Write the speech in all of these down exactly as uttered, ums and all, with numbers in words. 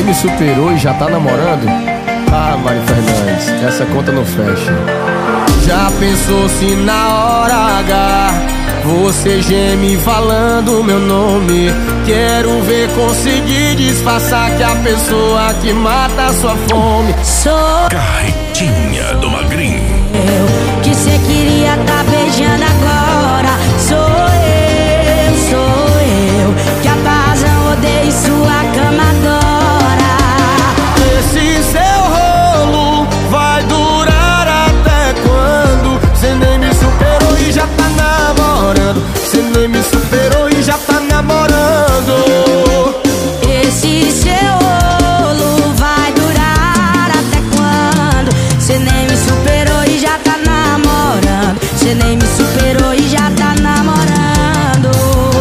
me superou e já tá namorando? Ah, Mari Fernandes, essa conta não fecha. Já pensou se na hora H você geme falando meu nome? Quero ver conseguir disfarçar que a pessoa que mata a sua fome sou Carretinha do Magrinho. eu, que cê queria tá beijando agora. Sou eu, sou eu, que a razão odeia sua cama adora. Esse seu rolo vai durar até quando? Cê nem me superou e já tá namorando. Cê nem me superou e já tá namorando. Esse seu rolo vai durar até quando? Cê nem me superou e já tá namorando. Cê nem me superou e já tá namorando.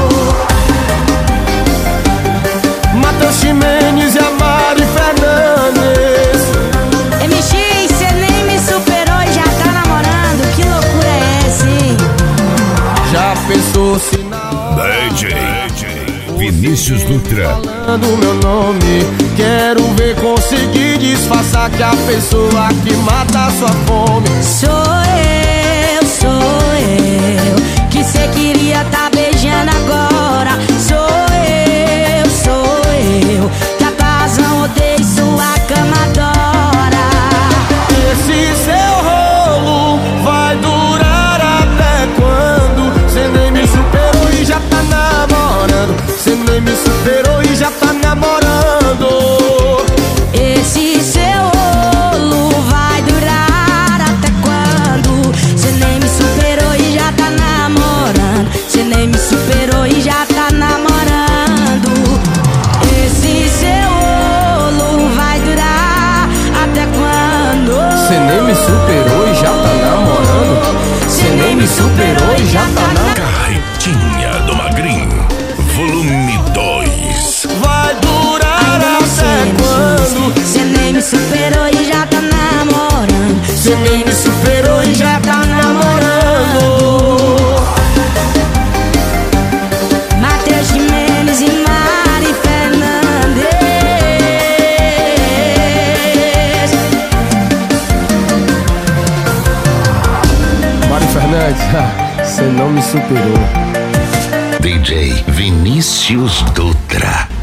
Matheus Ximenes e a Mari Fernandes. M X, cê nem me superou e já tá namorando. Que loucura é essa, hein? Já pensou se na hora D J Vinícius Dutra. falando meu nome? Quero ver conseguir disfarçar que a pessoa que mata a sua fome Sou eu, sou eu, que cê queria tá beijando agora. Sou eu, sou eu, que a razão odeia sua cama adora. Esse seu rolo vai durar até quando? Cê nem me superou e já tá namorando. Cê nem me superou e já tá namorando. Esse seu rolo vai durar até quando? Cê nem me superou e já tá namorando. Cê nem me superou e já tá namorando. Esse seu rolo vai durar até quando? Cê nem me superou e já tá namorando. Cê nem me superou e já tá namorando. Carretinha do Magrinho, volume dois. Vai durar Ainda não sei, até quando? Cê nem me superou e já tá namorando. Cê nem me superou e já tá namorando. Matheus Ximenes e Mari Fernandes. Mari Fernandes, cê não me superou. D J Vinícius Dutra.